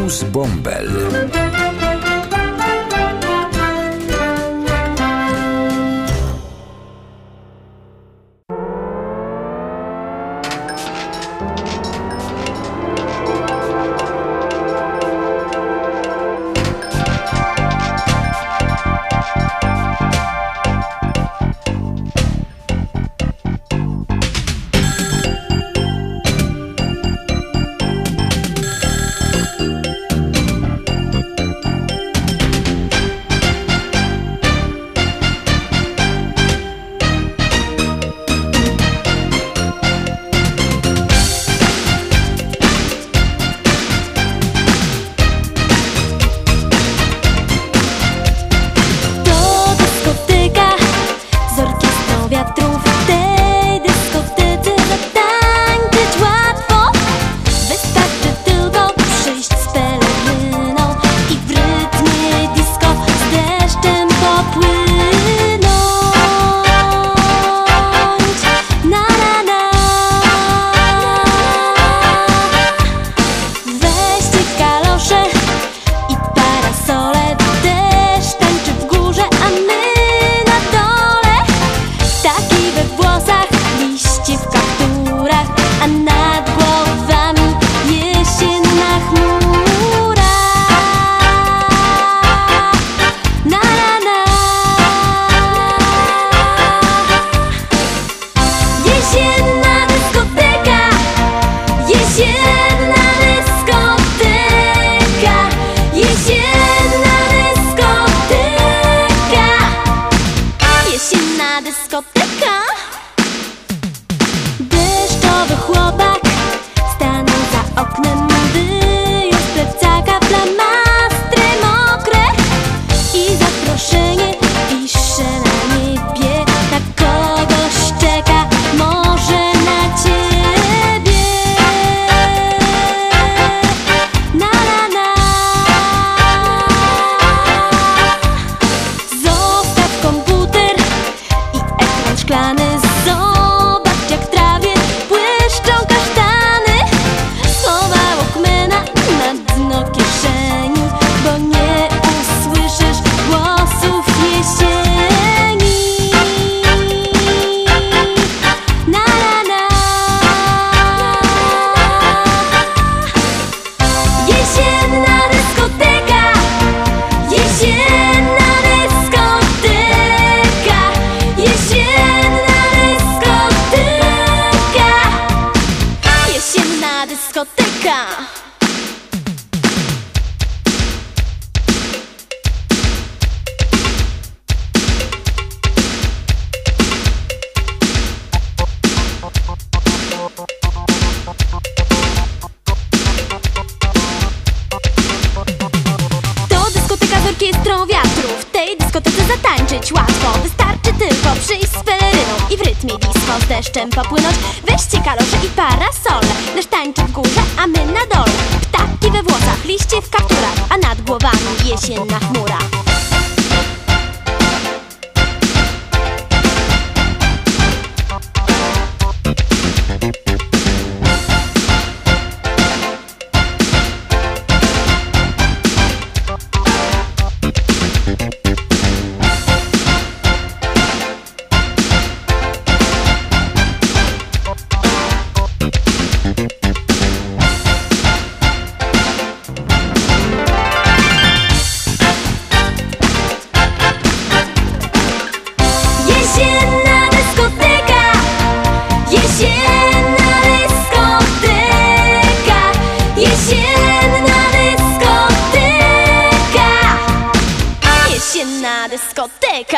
Blues Bąbel. orkiestrą wiatru. W tej dyskotece zatańczyć łatwo. Wystarczy tylko przyjść z peleryną i w rytmie disco z deszczem popłynąć. Weźcie kalosze i parasole. Deszcz tańczy w górze, a my na dole. Ptaki we włosach, liście w kapturach, a nad głowami jesienna chmura. Dyskoteka.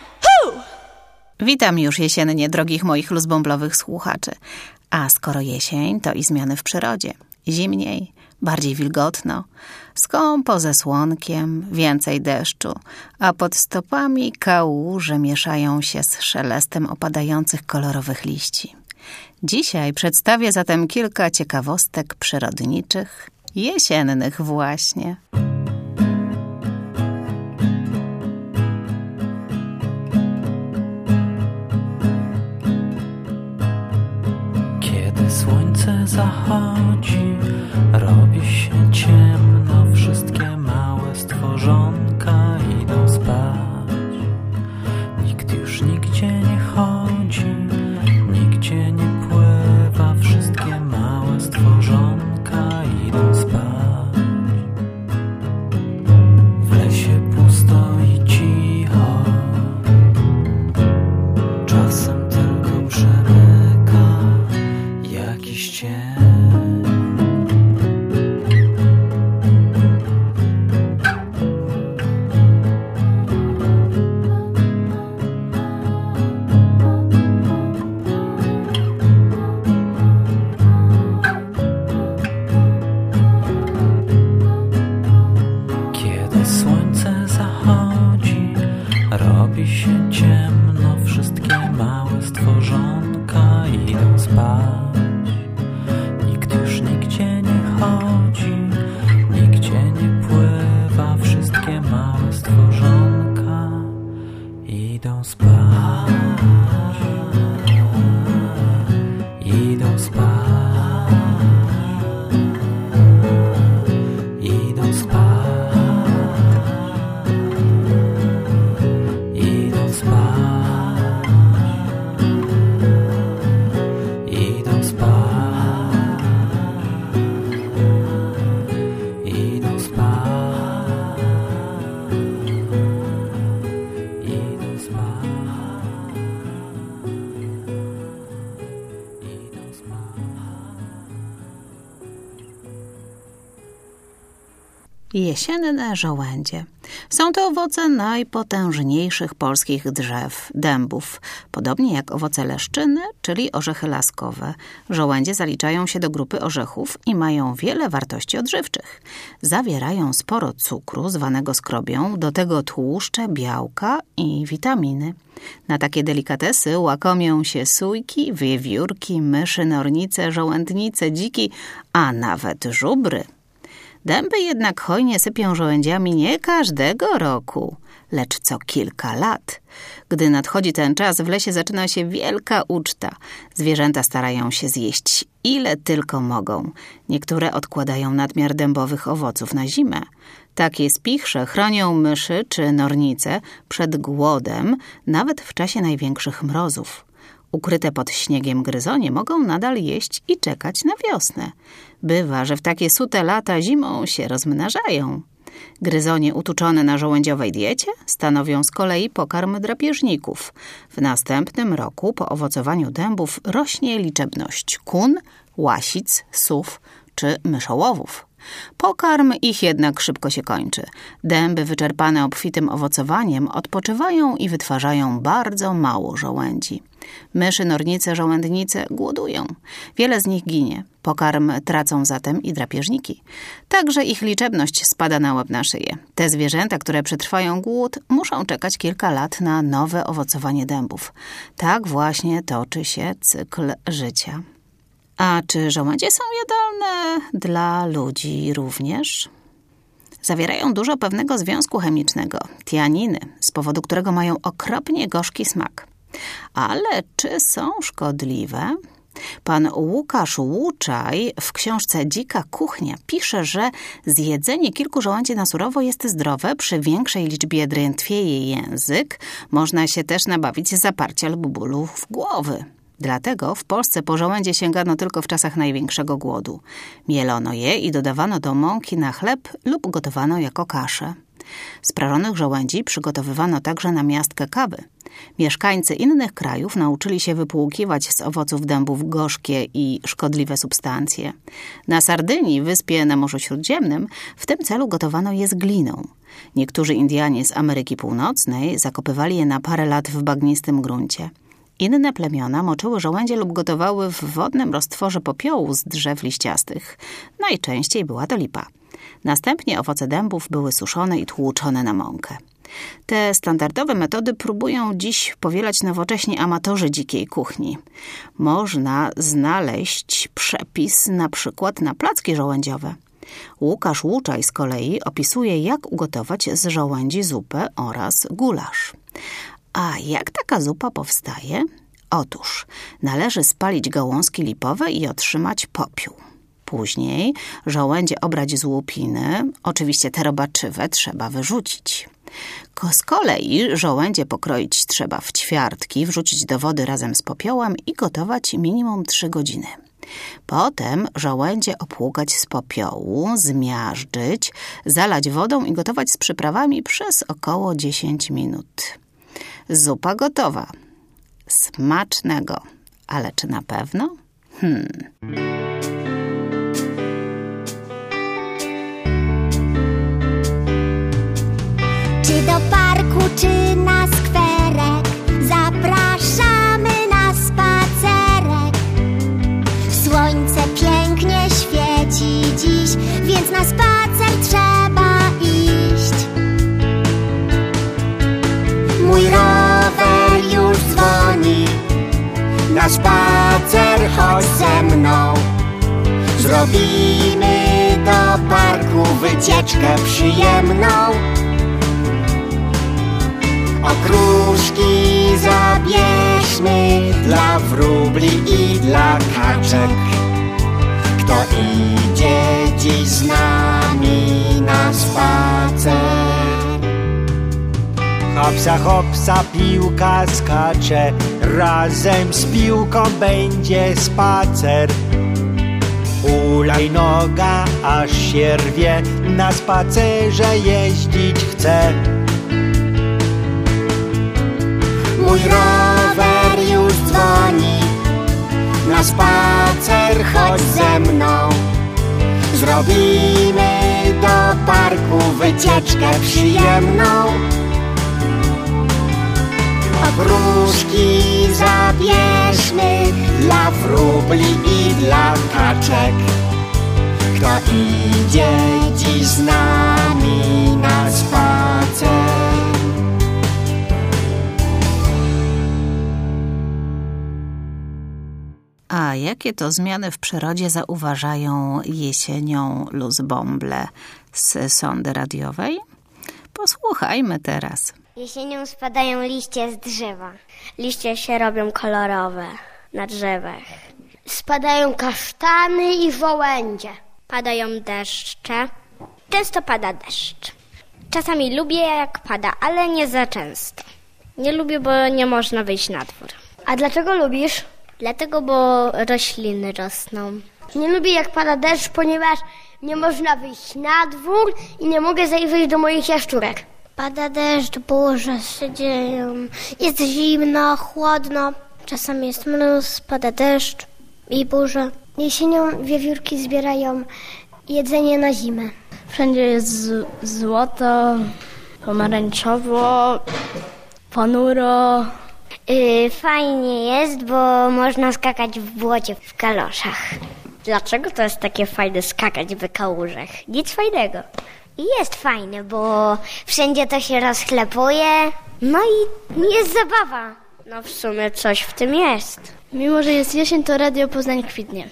Witam już jesiennie, drogich moich luzbomblowych słuchaczy. A skoro jesień, to i zmiany w przyrodzie. Zimniej, bardziej wilgotno, skąpo ze słonkiem, więcej deszczu, a pod stopami kałuże mieszają się z szelestem opadających kolorowych liści. Dzisiaj przedstawię zatem kilka ciekawostek przyrodniczych, jesiennych właśnie. Słońce zachodzi, robi się ciemno Jesienne żołędzie. Są to owoce najpotężniejszych polskich drzew, dębów. Podobnie jak owoce leszczyny, czyli orzechy laskowe. Żołędzie zaliczają się do grupy orzechów i mają wiele wartości odżywczych. Zawierają sporo cukru, zwanego skrobią, do tego tłuszcze, białka i witaminy. Na takie delikatesy łakomią się sójki, wiewiórki, myszy, nornice, żołędnice, dziki, a nawet żubry. Dęby jednak hojnie sypią żołędziami nie każdego roku, lecz co kilka lat. Gdy nadchodzi ten czas, w lesie zaczyna się wielka uczta. Zwierzęta starają się zjeść ile tylko mogą. Niektóre odkładają nadmiar dębowych owoców na zimę. Takie spichrze chronią myszy czy nornice przed głodem, nawet w czasie największych mrozów. Ukryte pod śniegiem gryzonie mogą nadal jeść i czekać na wiosnę. Bywa, że w takie sute lata zimą się rozmnażają. Gryzonie utuczone na żołędziowej diecie stanowią z kolei pokarm drapieżników. W następnym roku po owocowaniu dębów rośnie liczebność kun, łasic, sów czy myszołowów. Pokarm ich jednak szybko się kończy. Dęby wyczerpane obfitym owocowaniem odpoczywają i wytwarzają bardzo mało żołędzi. Myszy, nornice, żołędnice głodują. Wiele z nich ginie. Pokarm tracą zatem i drapieżniki. Także ich liczebność spada na łeb na szyję. Te zwierzęta, które przetrwają głód, muszą czekać kilka lat na nowe owocowanie dębów. Tak właśnie toczy się cykl życia. A czy żołędzie są jadalne dla ludzi również? Zawierają dużo pewnego związku chemicznego, tianiny, z powodu którego mają okropnie gorzki smak. Ale czy są szkodliwe? Pan Łukasz Łuczaj w książce Dzika kuchnia pisze, że zjedzenie kilku żołędzi na surowo jest zdrowe, przy większej liczbie drętwieje język, można się też nabawić zaparcia lub bólów głowy. Dlatego w Polsce po żołędzie sięgano tylko w czasach największego głodu. Mielono je i dodawano do mąki na chleb lub gotowano jako kaszę. Z prażonych żołędzi przygotowywano także namiastkę kawy. Mieszkańcy innych krajów nauczyli się wypłukiwać z owoców dębów gorzkie i szkodliwe substancje. Na Sardynii, wyspie na Morzu Śródziemnym, w tym celu gotowano je z gliną. Niektórzy Indianie z Ameryki Północnej zakopywali je na parę lat w bagnistym gruncie. Inne plemiona moczyły żołędzie lub gotowały w wodnym roztworze popiołu z drzew liściastych. Najczęściej była to lipa. Następnie owoce dębów były suszone i tłuczone na mąkę. Te standardowe metody próbują dziś powielać nowocześni amatorzy dzikiej kuchni. Można znaleźć przepis na przykład na placki żołędziowe. Łukasz Łuczaj z kolei opisuje, jak ugotować z żołędzi zupę oraz gulasz. A jak taka zupa powstaje? Otóż należy spalić gałązki lipowe i otrzymać popiół. Później żołędzie obrać z łupiny, oczywiście te robaczywe trzeba wyrzucić. Z kolei żołędzie pokroić trzeba w ćwiartki, wrzucić do wody razem z popiołem i gotować minimum 3 godziny. Potem żołędzie opłukać z popiołu, zmiażdżyć, zalać wodą i gotować z przyprawami przez około 10 minut. Zupa gotowa. Smacznego. Ale czy na pewno? Czy do parku, czy na skwerek, zapraszamy na spacerek. Słońce pięknie świeci dziś, więc na spacer trzeba iść. Mój rower już dzwoni, na spacer chodź ze mną. Zrobimy do parku wycieczkę przyjemną. Okruszki zabierzmy dla wróbli i dla kaczek. Kto idzie dziś z nami na spacer? Hopsa, hopsa, piłka skacze, razem z piłką będzie spacer. Hulajnoga aż się rwie, na spacerze jeździć chce. Mój rower już dzwoni, na spacer chodź ze mną. Zrobimy do parku wycieczkę przyjemną. Okruszki zabierzmy dla wróbli i dla kaczek. Kto idzie dziś z nami na spacer? A jakie to zmiany w przyrodzie zauważają jesienią luzbąble z sondy radiowej? Posłuchajmy teraz. Jesienią spadają liście z drzewa. Liście się robią kolorowe na drzewach. Spadają kasztany i żołędzie. Padają deszcze. Często pada deszcz. Czasami lubię, jak pada, ale nie za często. Nie lubię, bo nie można wyjść na dwór. A dlaczego lubisz? Dlatego, bo rośliny rosną. Nie lubię, jak pada deszcz, ponieważ nie można wyjść na dwór i nie mogę zajrzeć do moich jaszczurek. Pada deszcz, burze się dzieją. Jest zimno, chłodno. Czasami jest mróz, pada deszcz i burze. Jesienią wiewiórki zbierają jedzenie na zimę. Wszędzie jest złoto, pomarańczowo, ponuro. Fajnie jest, bo można skakać w błocie w kaloszach. Dlaczego to jest takie fajne skakać w kałużach? Nic fajnego. I jest fajne, bo wszędzie to się rozchlepuje. No i jest zabawa. No w sumie coś w tym jest. Mimo że jest jesień, to Radio Poznań kwitnie.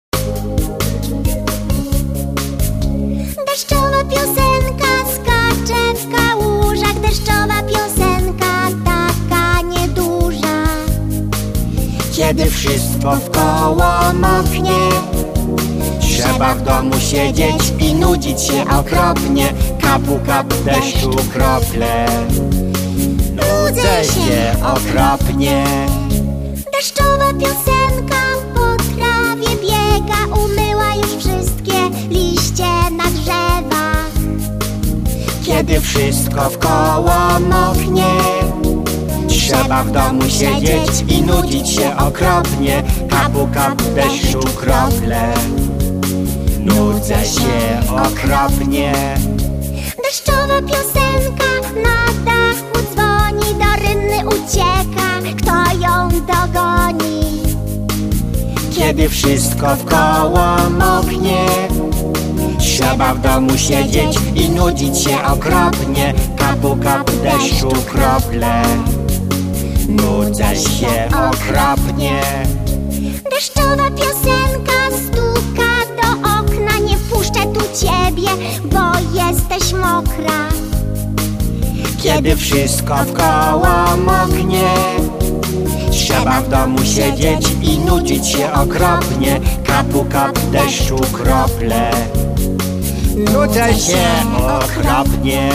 Deszczowa piosenka skacze w kałużach. Deszczowa piosenka taka nieduża. Kiedy wszystko wkoło moknie, trzeba w domu siedzieć i nudzić się okropnie. Kapu, kap, deszczu krople. Nudzę się okropnie. Deszczowa piosenka po trawie biega. Umyła już wszystkie liście na drzewach. Kiedy wszystko wkoło moknie, trzeba w domu siedzieć i nudzić się okropnie. Kapu, kap, deszczu krople. Nudzę się okropnie. Deszczowa piosenka na dachu dzwoni. Do rynny ucieka, kto ją dogoni. Kiedy wszystko wkoło moknie, trzeba w domu siedzieć i nudzić się okropnie. Kapu, kap, deszczu krople. Nudzę się okropnie. Deszczowa piosenka stuka do okna. Nie puszczę tu ciebie, bo jesteś mokra. Kiedy wszystko wkoło moknie, trzeba w domu siedzieć i nudzić się okropnie. Kapu, kap, deszczu krople. Nudzę się okropnie.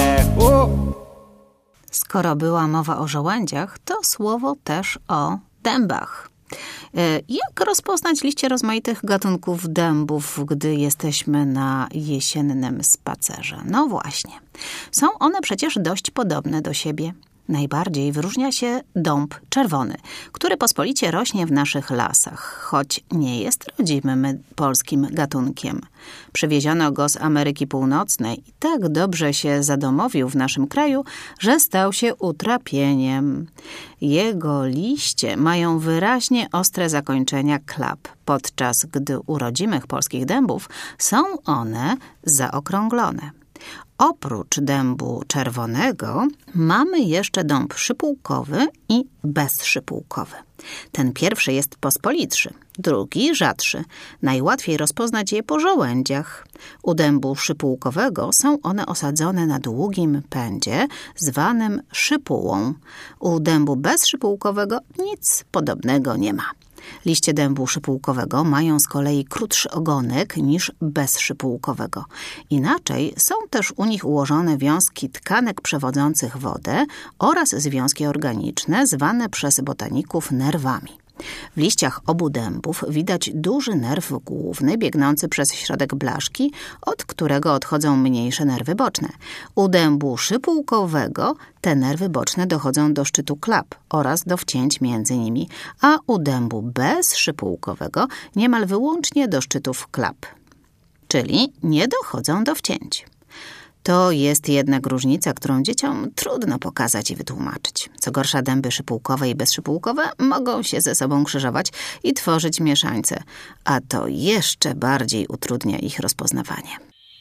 Skoro była mowa o żołędziach, to słowo też o dębach. Jak rozpoznać liście rozmaitych gatunków dębów, gdy jesteśmy na jesiennym spacerze? No właśnie, są one przecież dość podobne do siebie. Najbardziej wyróżnia się dąb czerwony, który pospolicie rośnie w naszych lasach, choć nie jest rodzimym polskim gatunkiem. Przywieziono go z Ameryki Północnej i tak dobrze się zadomowił w naszym kraju, że stał się utrapieniem. Jego liście mają wyraźnie ostre zakończenia klap, podczas gdy u rodzimych polskich dębów są one zaokrąglone. Oprócz dębu czerwonego mamy jeszcze dąb szypułkowy i bezszypułkowy. Ten pierwszy jest pospolitszy, drugi rzadszy. Najłatwiej rozpoznać je po żołędziach. U dębu szypułkowego są one osadzone na długim pędzie zwanym szypułą. U dębu bezszypułkowego nic podobnego nie ma. Liście dębu szypułkowego mają z kolei krótszy ogonek niż bezszypułkowego. Inaczej są też u nich ułożone wiązki tkanek przewodzących wodę oraz związki organiczne zwane przez botaników nerwami. W liściach obu dębów widać duży nerw główny biegnący przez środek blaszki, od którego odchodzą mniejsze nerwy boczne. U dębu szypułkowego te nerwy boczne dochodzą do szczytu klap oraz do wcięć między nimi, a u dębu bezszypułkowego niemal wyłącznie do szczytów klap, czyli nie dochodzą do wcięć. To jest jednak różnica, którą dzieciom trudno pokazać i wytłumaczyć. Co gorsza, dęby szypułkowe i bezszypułkowe mogą się ze sobą krzyżować i tworzyć mieszańce, a to jeszcze bardziej utrudnia ich rozpoznawanie.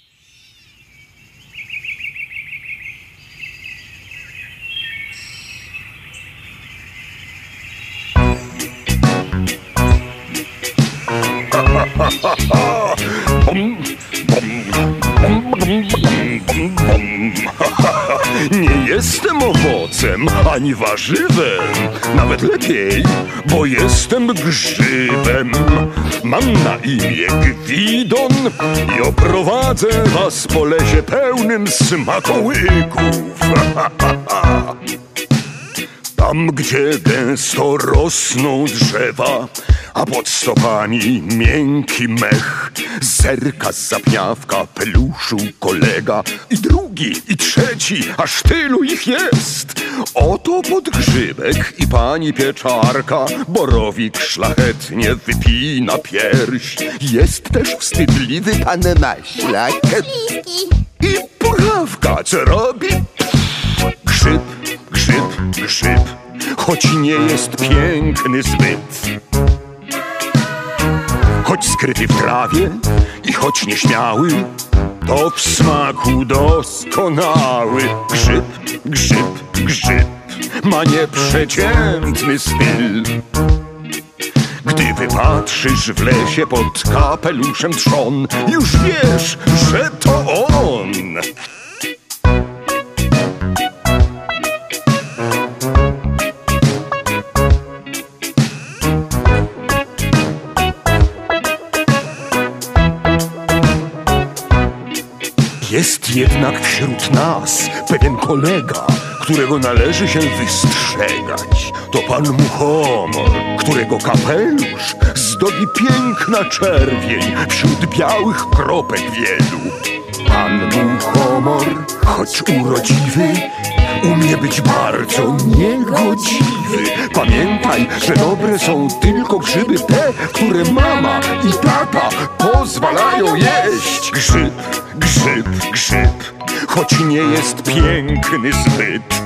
Nie jestem owocem ani warzywem, nawet lepiej, bo jestem grzybem. Mam na imię Gwidon i oprowadzę was po lesie pełnym smakołyków. Tam, gdzie gęsto rosną drzewa, a pod stopami miękki mech, zerka z zapniawka peluszu kolega. I drugi, i trzeci, aż tylu ich jest. Oto podgrzybek i pani pieczarka, borowik szlachetnie wypina pierś. Jest też wstydliwy pan Maślak i puchawka, co robi? Grzyb, grzyb, grzyb, choć nie jest piękny zbyt. Choć skryty w trawie i choć nieśmiały, to w smaku doskonały. Grzyb, grzyb, grzyb ma nieprzeciętny styl. Gdy wypatrzysz w lesie pod kapeluszem trzon, już wiesz, że to on. Jest jednak wśród nas pewien kolega, którego należy się wystrzegać. To pan Muchomor, którego kapelusz zdobi piękna czerwień wśród białych kropek wielu. Pan Muchomor, choć urodziwy, umie być bardzo niegodziwy. Pamiętaj, że dobre są tylko grzyby te, które mama i tata pozwalają jeść. Grzyb, grzyb, grzyb, choć nie jest piękny zbyt.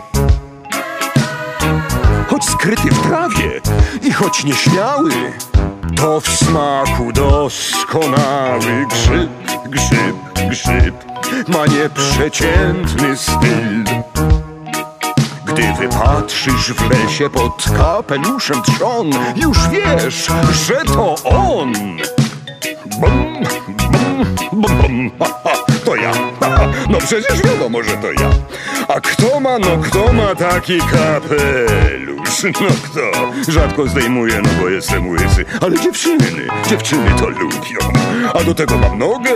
Choć skryty w trawie i choć nieśmiały, to w smaku doskonały. Grzyb, grzyb, grzyb ma nieprzeciętny styl. Gdy wypatrzysz w lesie pod kapeluszem trzon, już wiesz, że to on. Bum, bum, bum, bum. To ja. No przecież wiadomo, że to ja. A kto ma taki kapelusz? No kto? Rzadko zdejmuję, no bo jestem łysy. Ale dziewczyny to lubią. A do tego mam nogę.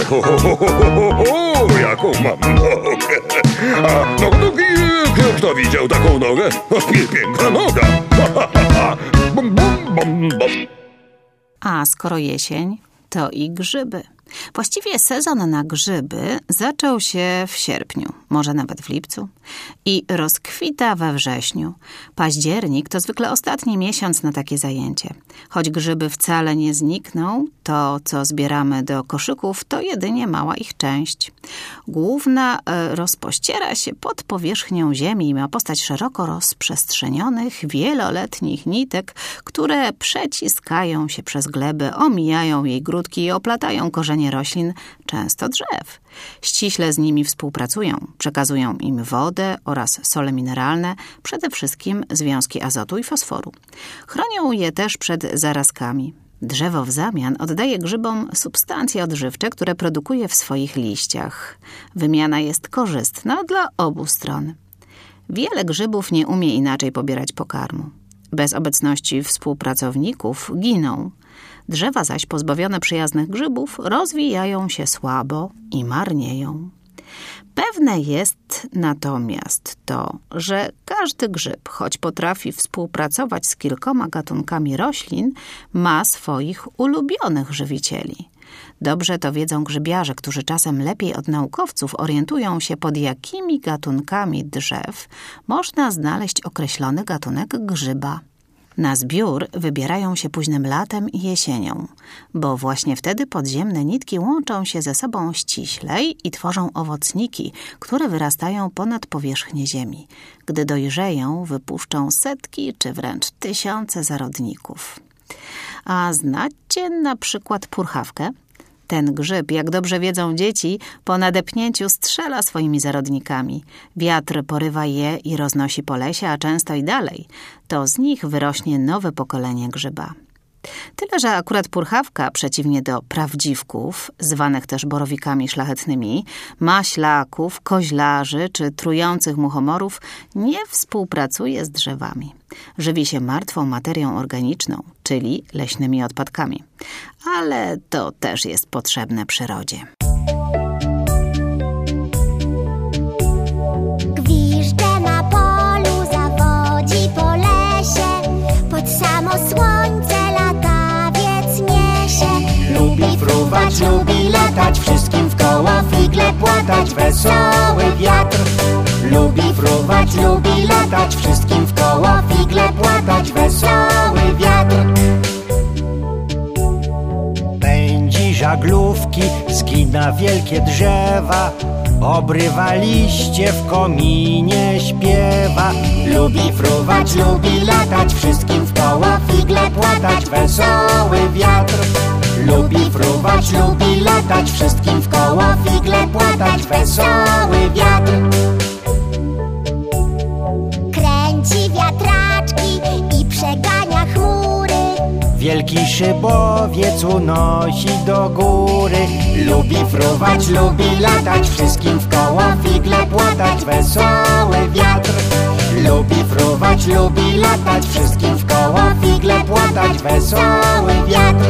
Jaką mam nogę. A no kto widział taką nogę? Piękna noga. Bum, bum, bum, bum. A skoro jesień, to i grzyby. Właściwie sezon na grzyby zaczął się w sierpniu, może nawet w lipcu i rozkwita we wrześniu. Październik to zwykle ostatni miesiąc na takie zajęcie. Choć grzyby wcale nie znikną, to co zbieramy do koszyków to jedynie mała ich część. Główna rozpościera się pod powierzchnią ziemi i ma postać szeroko rozprzestrzenionych, wieloletnich nitek, które przeciskają się przez glebę, omijają jej grudki i oplatają korzenie roślin, często drzew. Ściśle z nimi współpracują, przekazują im wodę oraz sole mineralne, przede wszystkim związki azotu i fosforu. Chronią je też przed zarazkami. Drzewo w zamian oddaje grzybom substancje odżywcze, które produkuje w swoich liściach. Wymiana jest korzystna dla obu stron. Wiele grzybów nie umie inaczej pobierać pokarmu. Bez obecności współpracowników giną. Drzewa zaś pozbawione przyjaznych grzybów rozwijają się słabo i marnieją. Pewne jest natomiast to, że każdy grzyb, choć potrafi współpracować z kilkoma gatunkami roślin, ma swoich ulubionych żywicieli. Dobrze to wiedzą grzybiarze, którzy czasem lepiej od naukowców orientują się, pod jakimi gatunkami drzew można znaleźć określony gatunek grzyba. Na zbiór wybierają się późnym latem i jesienią, bo właśnie wtedy podziemne nitki łączą się ze sobą ściślej i tworzą owocniki, które wyrastają ponad powierzchnię ziemi. Gdy dojrzeją, wypuszczą setki czy wręcz tysiące zarodników. A znacie na przykład purchawkę? Ten grzyb, jak dobrze wiedzą dzieci, po nadepnięciu strzela swoimi zarodnikami. Wiatr porywa je i roznosi po lesie, a często i dalej. To z nich wyrośnie nowe pokolenie grzyba. Tyle, że akurat purchawka, przeciwnie do prawdziwków, zwanych też borowikami szlachetnymi, maślaków, koźlarzy czy trujących muchomorów, nie współpracuje z drzewami. Żywi się martwą materią organiczną, czyli leśnymi odpadkami. Ale to też jest potrzebne przyrodzie. Gwiżdże na polu, zawodzi po lesie, pod samo słońce latawiec niesie. Lubi fruwać, lubi latać, wszystkim w koło figle płatać, wesoły wiatr. Lubi fruwać, lubi latać, wszystkim w koło figle płatać, wesoły wiatr. Pędzi żaglówki, zgina wielkie drzewa, obrywa liście, w kominie śpiewa. Lubi fruwać, lubi latać, wszystkim w koło figle płatać, wesoły wiatr. Lubi fruwać, lubi latać, wszystkim w koło figle płatać, wesoły wiatr. Kręci wiatraczki i przegania chmury. Wielki szybowiec unosi do góry. Lubi fruwać, lubi latać, wszystkim w koło figle płatać, wesoły wiatr. Lubi fruwać, lubi latać, wszystkim w koło figle płatać, wesoły wiatr.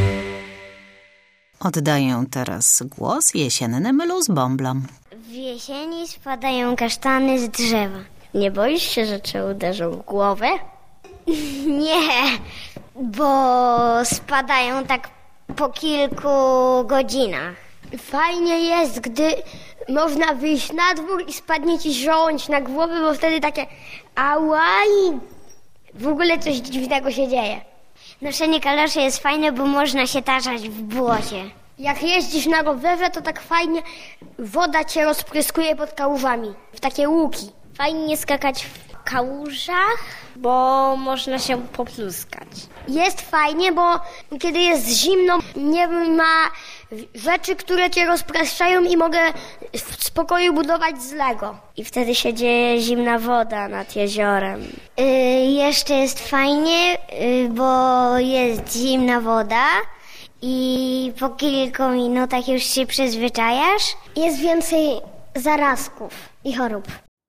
Oddaję teraz głos jesiennym luzbąblom. W jesieni spadają kasztany z drzewa. Nie boisz się, że cię uderzą w głowę? Nie, bo spadają tak po kilku godzinach. Fajnie jest, gdy można wyjść na dwór i spadnie ci żołądź na głowę, bo wtedy takie ała i w ogóle coś dziwnego się dzieje. Noszenie kaloszy jest fajne, bo można się tarzać w błocie. Jak jeździsz na rowerze, to tak fajnie woda cię rozpryskuje pod kałużami, w takie łuki. Fajnie skakać w kałużach, bo można się popluskać. Jest fajnie, bo kiedy jest zimno, nie ma rzeczy, które cię rozpraszczają i mogę w spokoju budować z Lego. I wtedy się dzieje zimna woda nad jeziorem. Jeszcze jest fajnie, bo jest zimna woda i po kilku minutach już się przyzwyczajasz. Jest więcej zarazków i chorób.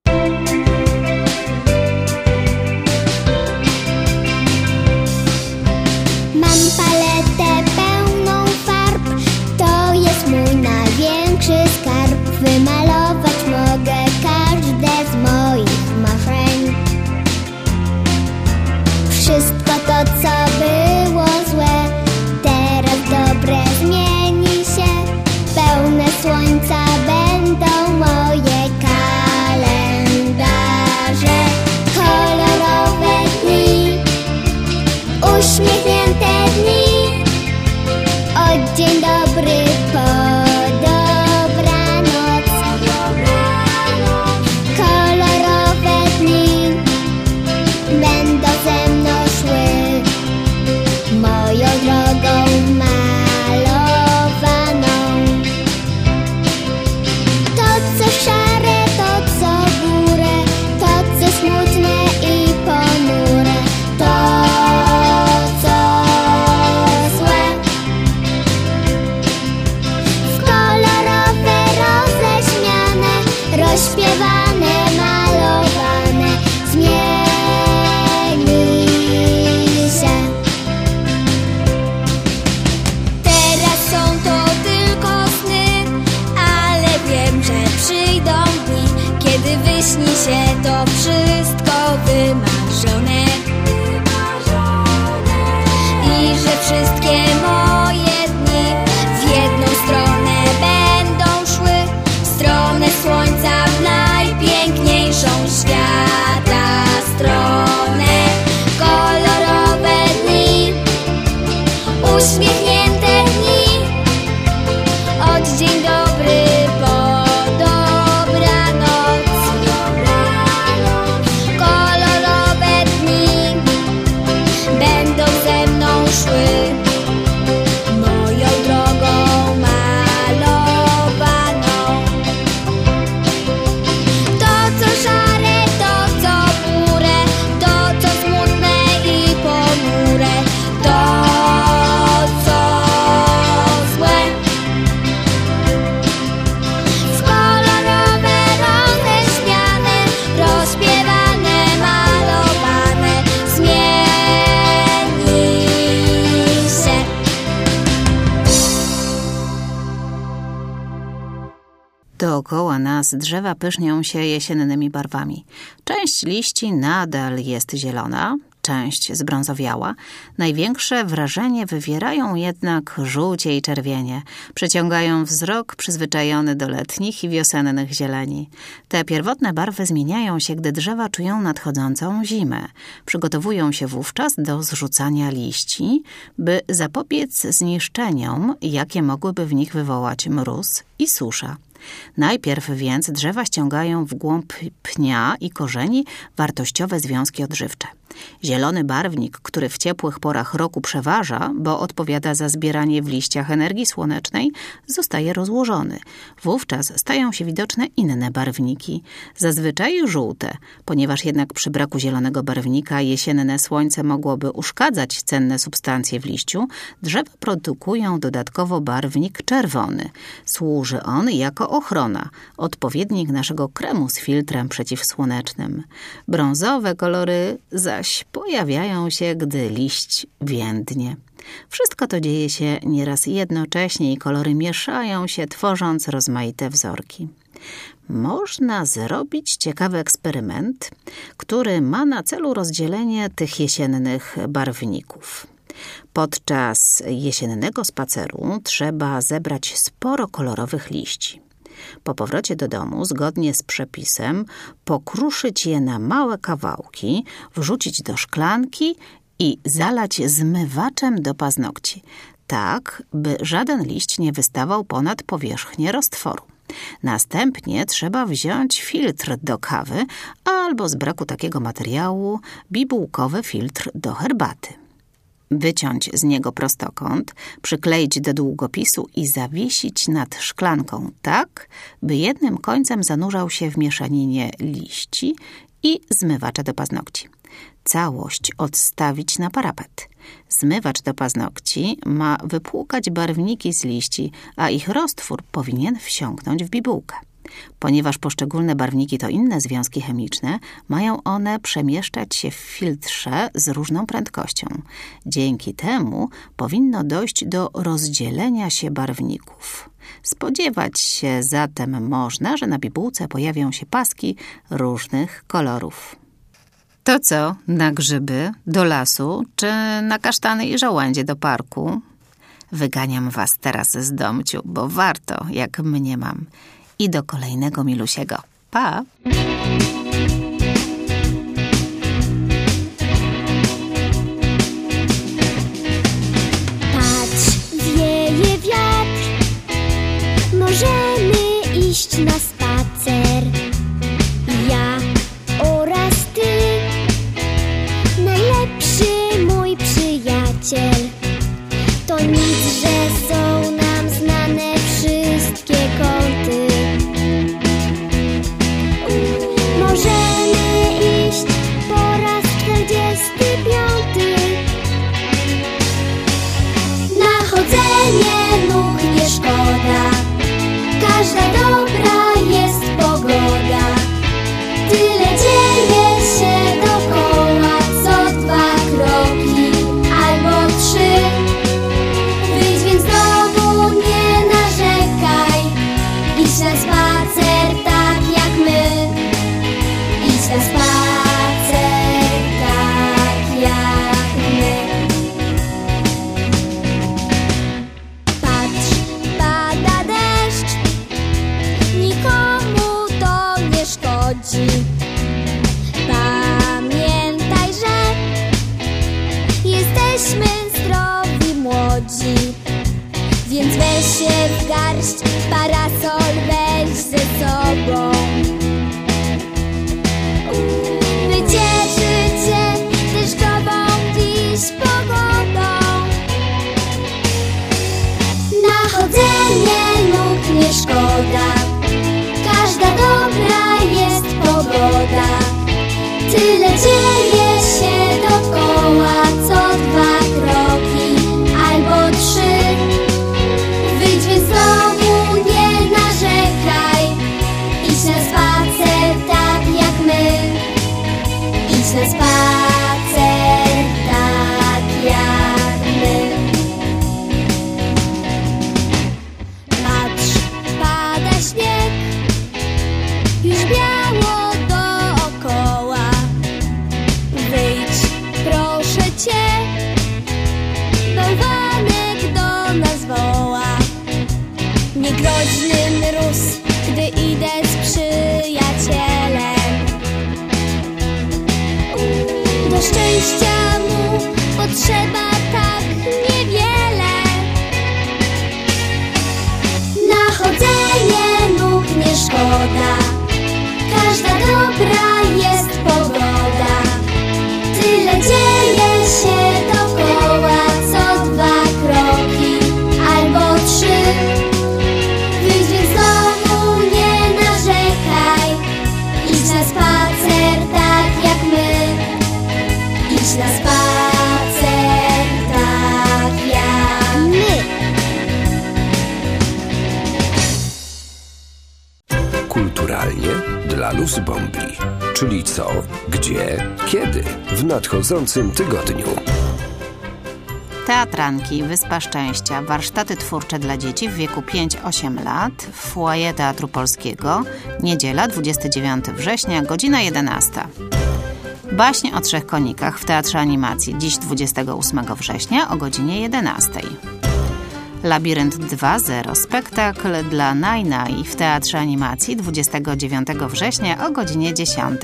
Mam paletę pełną farb, to jest mój największy skarb. Wymalować mogę każde z moich marzeń. Wszystko to, co było złe, teraz dobre zmieni się. Pełne słońca będą moje kalendarze. Kolorowe dni, uśmiechnięte dni, od dzień dobry po dobranoc. Kolorowe dni będą ze mną szły moją drogą malowaną. To, co szare, to, co górę, to, co smutne i ponure, to, co złe. W kolorowe, roześmiane, rozśpiewane, malowane zmieni się. Teraz są to tylko sny, ale wiem, że przyjdą dni, kiedy wyśni się to wszystko wymarzone. I że wszystkie moje dni w jedną stronę będą szły, w stronę słońca, w najpiękniejszą świata stronę. Kolorowe Dookoła nas drzewa pysznią się jesiennymi barwami. Część liści nadal jest zielona, część zbrązowiała. Największe wrażenie wywierają jednak żółcie i czerwienie. Przyciągają wzrok przyzwyczajony do letnich i wiosennych zieleni. Te pierwotne barwy zmieniają się, gdy drzewa czują nadchodzącą zimę. Przygotowują się wówczas do zrzucania liści, by zapobiec zniszczeniom, jakie mogłyby w nich wywołać mróz i susza. Najpierw więc drzewa ściągają w głąb pnia i korzeni wartościowe związki odżywcze. Zielony barwnik, który w ciepłych porach roku przeważa, bo odpowiada za zbieranie w liściach energii słonecznej, zostaje rozłożony. Wówczas stają się widoczne inne barwniki, zazwyczaj żółte. Ponieważ jednak przy braku zielonego barwnika jesienne słońce mogłoby uszkadzać cenne substancje w liściu, drzewa produkują dodatkowo barwnik czerwony. Służy on jako ochrona, odpowiednik naszego kremu z filtrem przeciwsłonecznym. Brązowe kolory zaś pojawiają się, gdy liść więdnie. Wszystko to dzieje się nieraz jednocześnie i kolory mieszają się, tworząc rozmaite wzorki. Można zrobić ciekawy eksperyment, który ma na celu rozdzielenie tych jesiennych barwników. Podczas jesiennego spaceru trzeba zebrać sporo kolorowych liści. Po powrocie do domu, zgodnie z przepisem, pokruszyć je na małe kawałki, wrzucić do szklanki i zalać zmywaczem do paznokci, tak by żaden liść nie wystawał ponad powierzchnię roztworu. Następnie trzeba wziąć filtr do kawy albo z braku takiego materiału bibułkowy filtr do herbaty. Wyciąć z niego prostokąt, przykleić do długopisu i zawiesić nad szklanką tak, by jednym końcem zanurzał się w mieszaninie liści i zmywacza do paznokci. Całość odstawić na parapet. Zmywacz do paznokci ma wypłukać barwniki z liści, a ich roztwór powinien wsiąknąć w bibułkę. Ponieważ poszczególne barwniki to inne związki chemiczne, mają one przemieszczać się w filtrze z różną prędkością. Dzięki temu powinno dojść do rozdzielenia się barwników. Spodziewać się zatem można, że na bibułce pojawią się paski różnych kolorów. To co, na grzyby, do lasu, czy na kasztany i żołędzie do parku? Wyganiam was teraz z domciu, bo warto, jak mniemam. I do kolejnego milusiego. Pa! Patrz, wieje wiatr, możemy iść na spacer. Ja oraz ty, najlepszy mój przyjaciel. To nic, że są nam znane wszystkie kąty. Możemy iść po raz 45. Na chodzenie nóg nie szkoda, każda dobra jest pogoda. Tyle dzieje się dokoła, co 2 kroki albo 3. Wyjdź więc z domu, nie narzekaj, idź na spacer tak jak my. Idź na spacer tak jak my. Patrz, pada deszcz, nikomu to nie szkodzi. Pamiętaj, że jesteśmy zdrowi, młodzi. Więc weź się w garść, parasol weź ze sobą. Wycieszy cię deszczową dziś pogodą. Na chodzenie nóg nie szkoda, każda dobra jest pogoda. Tyle dzieje się dokoła, co 2 kroki albo 3. Wyjdź więc z domu, nie narzekaj, idź na spacer tak jak my. Idź na spacer tak jak my. Patrz, pada śnieg, groźny mróz, gdy idę z przyjacielem. Do szczęścia mu potrzeba tak niewiele. Na chodzenie nóg nie szkoda, każda dobra jest pogoda. Tyle dzieje się dokoła, co 2 kroki albo 3. Wyjdź więc z domu, nie narzekaj, idź na spacer tak jak my. Idź na spacer tak jak my. Kulturalnie dla Luz Bombli. Czyli co, gdzie, kiedy w nadchodzącym tygodniu. Teatranki, Wyspa Szczęścia, warsztaty twórcze dla dzieci w wieku 5-8 lat w foyer Teatru Polskiego. Niedziela, 29 września, godzina 11. Baśnie o 3 konikach w Teatrze Animacji, dziś 28 września o godzinie 11. Labirynt 2.0, spektakl dla Nai w Teatrze Animacji 29 września o godzinie 10.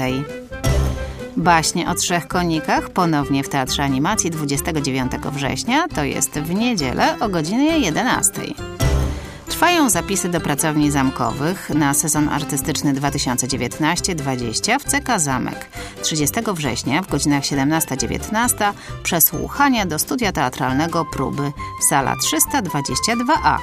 Baśnie o 3 konikach ponownie w Teatrze Animacji 29 września, to jest w niedzielę o godzinie 11. Trwają zapisy do pracowni zamkowych na sezon artystyczny 2019-20 w CK Zamek. 30 września w godzinach 17-19 przesłuchania do studia teatralnego Próby, sala 322A.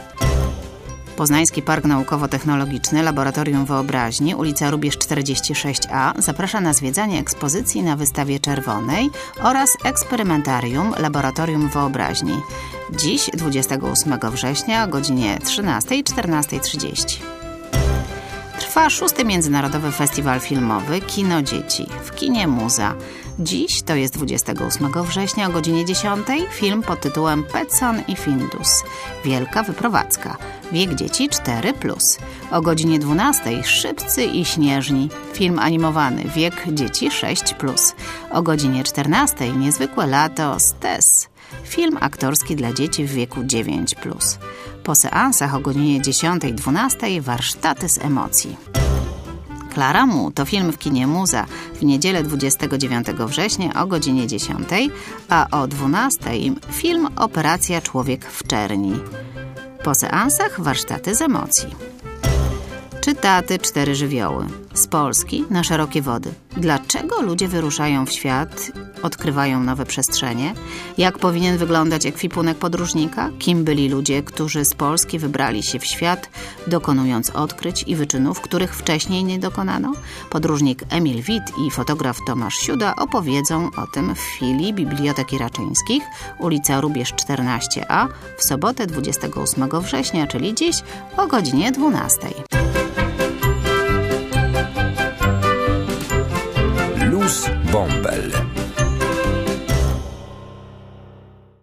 Poznański Park Naukowo-Technologiczny, Laboratorium Wyobraźni, ulica Rubież 46A zaprasza na zwiedzanie ekspozycji na Wystawie Czerwonej oraz eksperymentarium Laboratorium Wyobraźni. Dziś, 28 września o godzinie 13 i 14:30. Trwa 6. Międzynarodowy Festiwal Filmowy Kino Dzieci w kinie Muza. Dziś, to jest 28 września o godzinie 10, film pod tytułem Petson i Findus. Wielka wyprowadzka. Wiek dzieci 4+. O godzinie 12 Szybcy i Śnieżni. Film animowany. Wiek dzieci 6+. O godzinie 14 Niezwykłe lato Stes. Film aktorski dla dzieci w wieku 9+. Po seansach o godzinie 10-12 warsztaty z emocji. Klara Mu to film w kinie Muza w niedzielę 29 września o godzinie 10, a o 12 film Operacja Człowiek w czerni. Po seansach warsztaty z emocji. Czytaty 4 żywioły. Z Polski na szerokie wody. Dlaczego ludzie wyruszają w świat, odkrywają nowe przestrzenie? Jak powinien wyglądać ekwipunek podróżnika? Kim byli ludzie, którzy z Polski wybrali się w świat, dokonując odkryć i wyczynów, których wcześniej nie dokonano? Podróżnik Emil Witt i fotograf Tomasz Siuda opowiedzą o tym w filii Biblioteki Raczyńskich, ulica Rubież 14A, w sobotę 28 września, czyli dziś o godzinie 12. Luz Bombel.